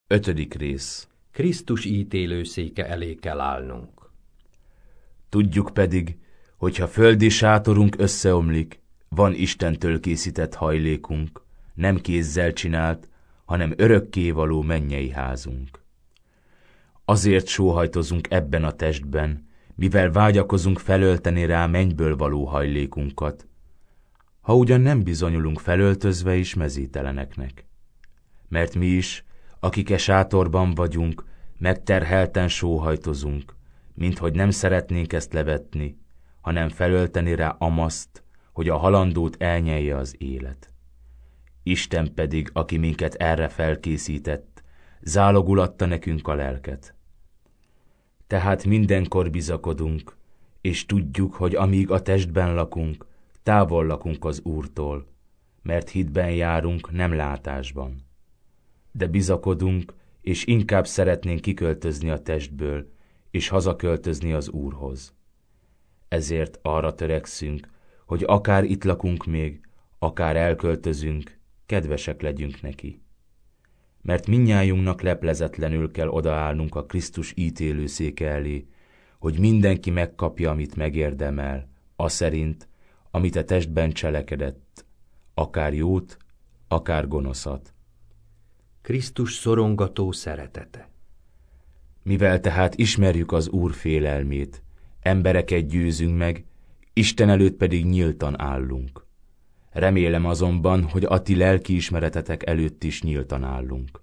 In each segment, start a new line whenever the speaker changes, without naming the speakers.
5. rész.
Krisztus ítélőszéke elé kell állnunk.
Tudjuk pedig, hogyha földi sátorunk összeomlik, van Istentől készített hajlékunk, nem kézzel csinált, hanem örökkévaló mennyei házunk. Azért sóhajtozunk ebben a testben, mivel vágyakozunk felölteni rá mennyből való hajlékunkat, ha ugyan nem bizonyulunk felöltözve is mezíteleneknek. Mert mi is, akik e sátorban vagyunk, megterhelten sóhajtozunk, minthogy nem szeretnénk ezt levetni, hanem felölteni rá amaszt, hogy a halandót elnyelje az élet. Isten pedig, aki minket erre felkészített, zálogul adta nekünk a lelket. Tehát mindenkor bizakodunk, és tudjuk, hogy amíg a testben lakunk, távol lakunk az Úrtól, mert hitben járunk, nem látásban. De bizakodunk, és inkább szeretnénk kiköltözni a testből, és hazaköltözni az Úrhoz. Ezért arra törekszünk, hogy akár itt lakunk még, akár elköltözünk, kedvesek legyünk neki. Mert mindnyájunknak leplezetlenül kell odaállnunk a Krisztus ítélőszéke elé, hogy mindenki megkapja, amit megérdemel, aszerint, amit a testben cselekedett, akár jót, akár gonoszat.
Krisztus szorongató szeretete.
Mivel tehát ismerjük az Úr félelmét, embereket győzünk meg, Isten előtt pedig nyíltan állunk. Remélem azonban, hogy a ti lelkiismeretetek előtt is nyíltan állunk.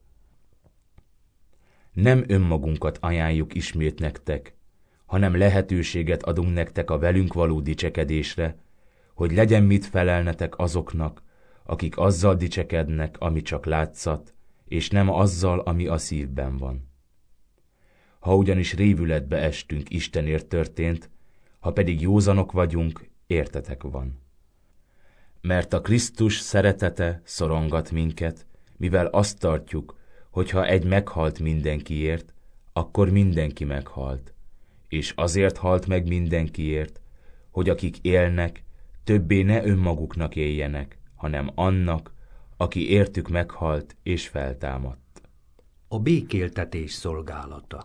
Nem önmagunkat ajánljuk ismét nektek, hanem lehetőséget adunk nektek a velünk való dicsekedésre, hogy legyen mit felelnetek azoknak, akik azzal dicsekednek, ami csak látszat, és nem azzal, ami a szívben van. Ha ugyanis révületbe estünk, Istenért történt, ha pedig józanok vagyunk, értetek van. Mert a Krisztus szeretete szorongat minket, mivel azt tartjuk, hogy ha egy meghalt mindenkiért, akkor mindenki meghalt, és azért halt meg mindenkiért, hogy akik élnek, többé ne önmaguknak éljenek, hanem annak, aki értük meghalt és feltámadt.
A békéltetés szolgálata.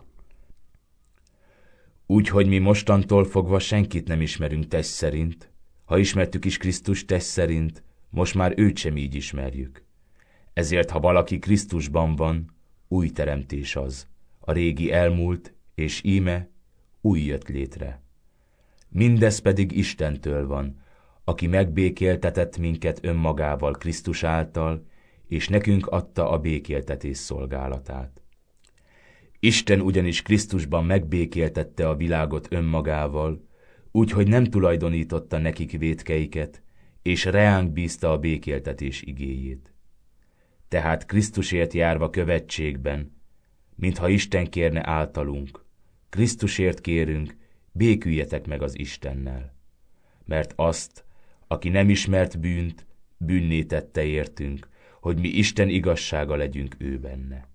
Úgyhogy mi mostantól fogva senkit nem ismerünk test szerint, ha ismertük is Krisztus test szerint, most már őt sem így ismerjük. Ezért, ha valaki Krisztusban van, új teremtés az, a régi elmúlt, és íme új jött létre. Mindez pedig Istentől van, aki megbékéltetett minket önmagával Krisztus által, és nekünk adta a békéltetés szolgálatát. Isten ugyanis Krisztusban megbékéltette a világot önmagával, úgyhogy nem tulajdonította nekik vétkeiket, és reánk bízta a békéltetés igéjét. Tehát Krisztusért járva követségben, mintha Isten kérne általunk, Krisztusért kérünk, béküljetek meg az Istennel. Mert azt, aki nem ismert bűnt, bűnné tette értünk, hogy mi Isten igazsága legyünk ő benne.